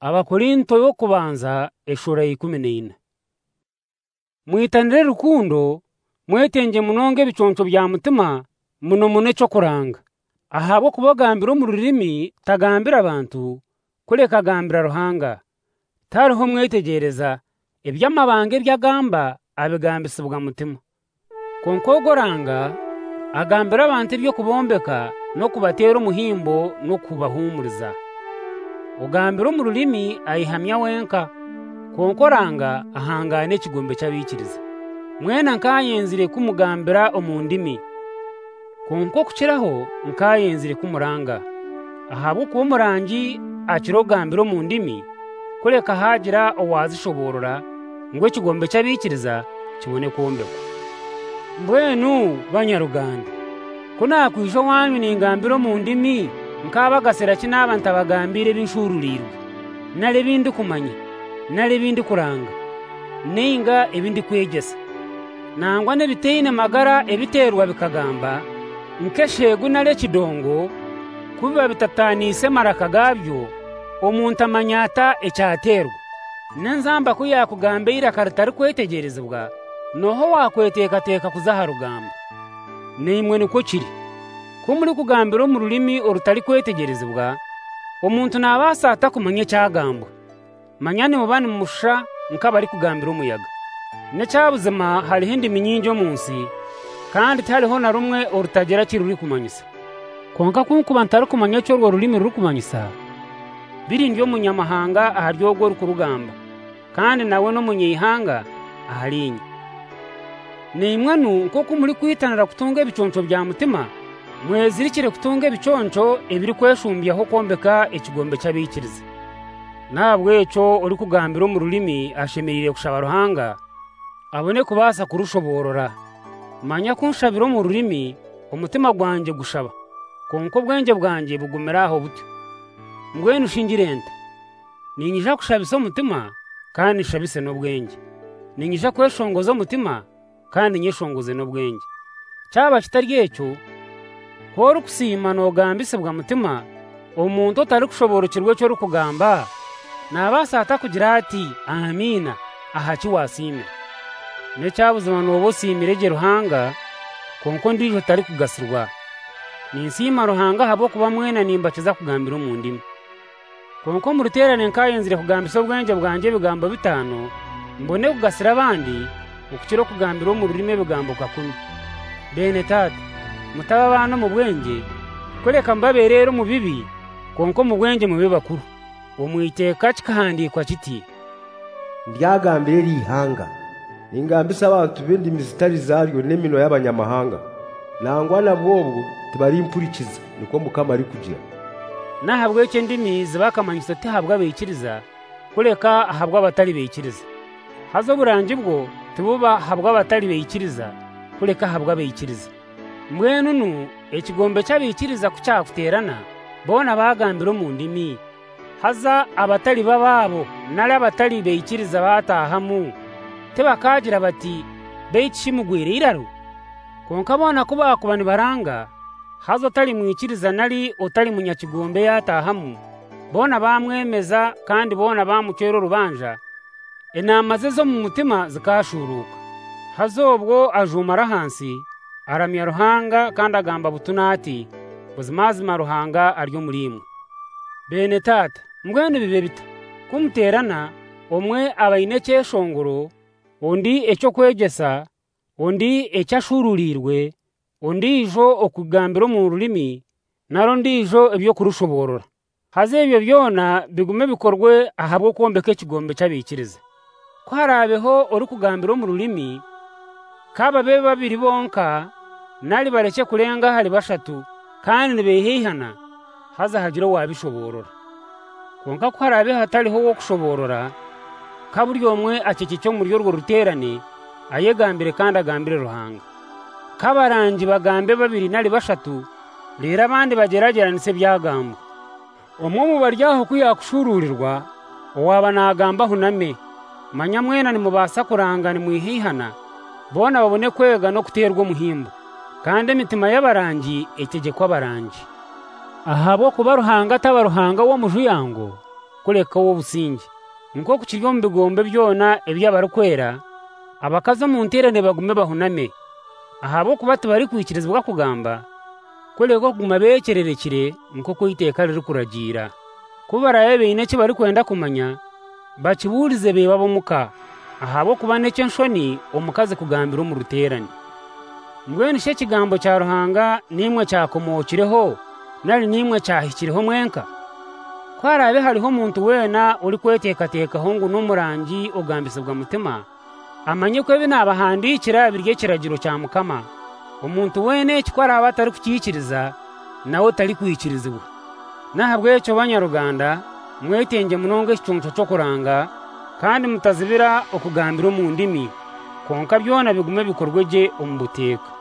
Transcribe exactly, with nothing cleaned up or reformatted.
Abakorinto yo kubanza eshura ikumi n'ine. Mwitanire rukundo mwetenge munonge biconco bya mutima muno mune cyo kuranga. Ahabo kubagambira mu rurimi tagambira abantu kureka gambira ruhanga. Tariho mwetegereza iby'amabange by'agamba abigambisibwa mutima. Konkogoranga agambira abantu byo kubombeka no kubatera umuhimbo no kubahumuriza. Ugambira mu rurimi ayihamya wenka. Konkoranga ahangane kigombe cy'abikiriza. Mwena nkayenzire kumugambira omundimi. Konko kukiraho nkayenzire kumuranga. Ahabo kuba murangi akirogambira mu ndimi kureka hagira owazishoborora ngo kigombe cy'abikiriza kibone kombeko. Mbwenu banyaruganda kuna kwisho wanyu ningambira mu ndimi nkabagasera kinaba ntabagambire binshururirwe nale bindi kumanya nale bindi kuranga ninga ebindi kwegesa nangwa ne biteyine magara ebiterwa bikagamba nkeshegu nale kidongo kubiba bitatanise maraka gabyo omuntu amanyata ecyaterwa nenzamba ko yakugambe ira karitari kwetegerezebwa noho wakweteka teka kuzaharugamba nimwe niko kiri ko muri kugambira mu rurimi orutari kwetegerezebwa omuntu nabasa atakumanya cyagamba manyane mubani musha nkabari kugambira umuyaga ne cyabuzema hari hindi minyinjo munsi kandi tariho na rumwe orutagera kiruri kumanyisa konka kunkuba ntari kumanya cyo rwo rurimi ruri kumanyisa birindyo munyamahanga aharyogo rukurugamba kandi nawe no munyihanga aharinya nimwanu koko muri kwitanira kutunga biconco bya mutima mwezirikire kutunga biconco ebiri kweshumbyaho kombeka ekigombe cy'abikiriza nabwe cyo uri kugambira mu rurimi ashemerire kushaba ruhanga abone kubasa kurushoborora manya kunshabira mu rurimi umutima gwanje gushaba konko bwenge bwanje bugumiraho butyo mbwenu shingirenta ninyija kushabisa umutima kandi shabise no bwenge ninyija kweshongoza umutima kandi nyeshongoze no bwenge cyaba kitaryecho koro kusima no gambisebwa mutima omuntu otari kushoborokirwe cyo rukugamba nabasa atakugira ati amina ahachi wasime ne cyabuzima no bosimire je ruhanga konko ndijo tari kugasirwa ninsima ruhanga habo kuba mwena nimba kiza kugambira mu ndimi konko mu ruterane nkayenzire kugambisa bwenge bwanje bigamba bitano mbone kugasira abandi ukiro kugambira mu rurimi bigambo kakumi bene tata mutaba bana mu bwenge kureka mbabe rero mu bibi konko mu bwenge mu bibakuru umwiteka kikahandikwa kiti ryagambire rihanga ingambisa abantu bindi mizitari zaryo nemino y'abanyamahanga nangwa nabwo tibari impurikiza niko mukama ari kugira nahabwe cyo ndimi zibakamanyisa tihabwa bikiriza kureka ahabwa abatari bikiriza hazo burangi bwo tububa habwa abatari bikiriza kureka habwa bikiriza mwenu nu ekigombe cy'abikiriza kucyakuterana bona bagambira mu ndimi haza abatari bababo nari abatari bikiriza batahamu tebakagira bati beikimugwire iraro konka bona kuba kubani baranga hazo tari mwikiriza nari otari munyakigombe yatahamu bona bamwemeza kandi bona bamukero rubanja enamaze zo mu mutima zikashuruka hazobwo ajumara hansi aramya ruhanga kandi agamba butunati buzimazima ruhanga aryo murimwe bene tata mbwene bibe bita kumuterana omwe abayine cyeshongoro undi ecyo kwegesa undi ecyashururirwe undi ijo okugambira mu rurimi naro ndijo ebyo kurushoborora haze ibyo byona bigume bikorwe ahabwo kombeke kigombe cy'abikiriza ko harabeho uri kugambira mu rurimi kaba be babiri bonka nari bareke kurenga hari bashatu kandi behihana haza hagira wabishoborora konka ko harabe hatariho wo kushoborora kaburyo omwe akiki cyo muri rwo ruterane ayegambire kandi agambire ruhanga kabarangi bagambe babiri nari bashatu rera abandi bagerageranise byagamba omwe mu baryaho kuyakushururirwa owaba nagamba huname manya mwena ni mubasa kuranga ni mwihihana bona babone kwega no kuterwa muhimbo kandi imitima y'abarangi etegekwa abarangi ahabo kuba ruhanga tabaruhanga wo mujuyango kureka wo busingi nko kukiryo mu bigombe byona ebyabarikwera abakaza mu nterane bagume bahuname ahabo kuba tubari kwikirizwa kugamba kureka kuguma bekererekire nko kuyiteka riri kuragira kubara ine cyo bari kwenda kumanya bakiburize be babomuka ahabo kuba necyo nshoni omukaze kugambira mu ruterane mbwene she kigambo cya ruhanga nimwe cyakomokireho nari nimwe cyahikireho mwenka kwarabe hariho umuntu wena uri kwetekateka hongu n'umurangi ugambisabwa mutima amanye ko binabahandikira birye kiragiro cya mukama umuntu wene kikwara batari kukikiriza nawe tari kwikirizwa nahabwe cyo banyaruganda mwetenge munonge cyunco cyo kuranga kandi mutazibira okugambira mu ndimi konka byona bigume bikorweje ombuteka